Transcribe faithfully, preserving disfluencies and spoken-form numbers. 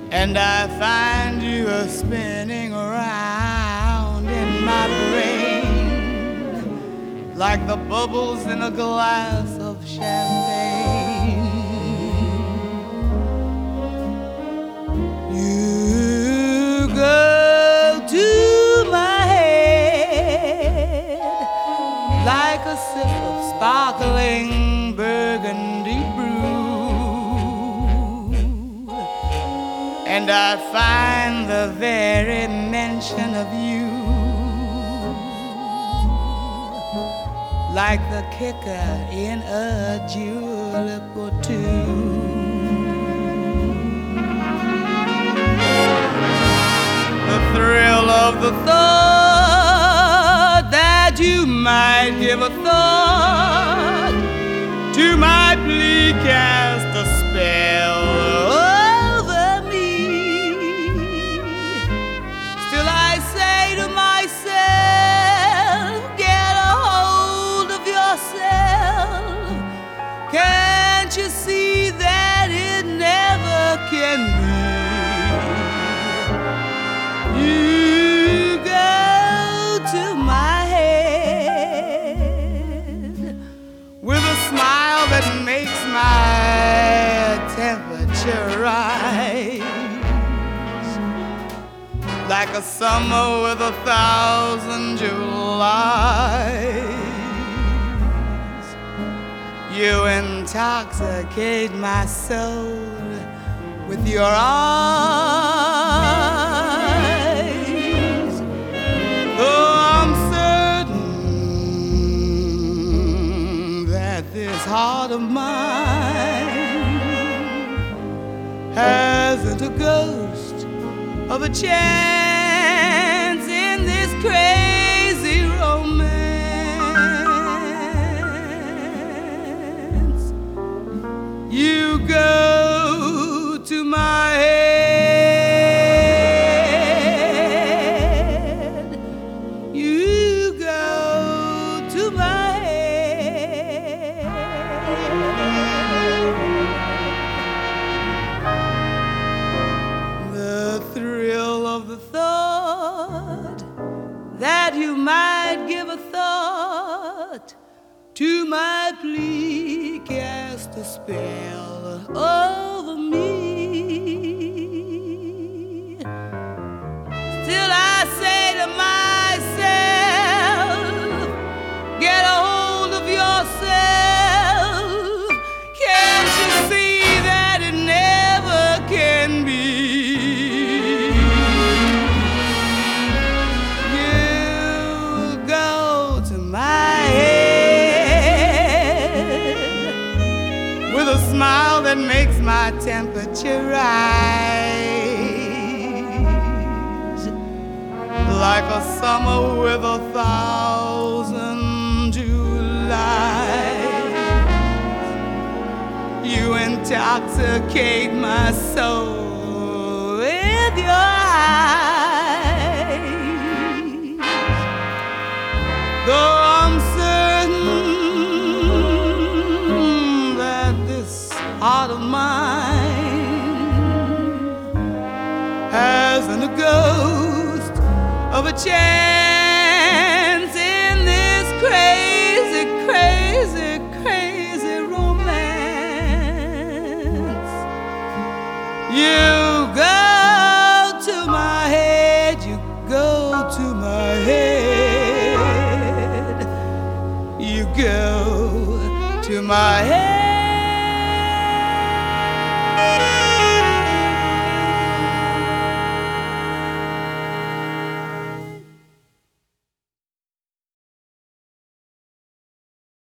and I find you a spinning around in my brain like the bubbles in a glass of champagne. You go to my head like a sip of sparkling burgundy brew, and I find the very mention of you like the kicker in a julep or two. The thrill of the thought that you might give a thought to my plea cast a spell over me. Still I say to myself, get a hold of yourself. Can't you see that it never can be? You go to my head with a smile that makes my temperature rise like a summer with a thousand Julys. You intoxicate my soul with your eyes. Though I'm certain that this heart of mine hasn't a ghost of a chance in this crazy romance. You go to my head. You go to my head. The thrill of the thought that you might give a thought to my plea cast a spell over me. Still I say to myself, get a hold of yourself. Can't you see that it never can be? You go to my head with a smile that makes my temperature rise like a summer with a thousand Julys. You intoxicate my soul with your eyes. Though I'm certain that this heart of mine hasn't a ghost of a chance in this crazy, crazy, crazy romance. You go to my head, you go to my head, you go to my head.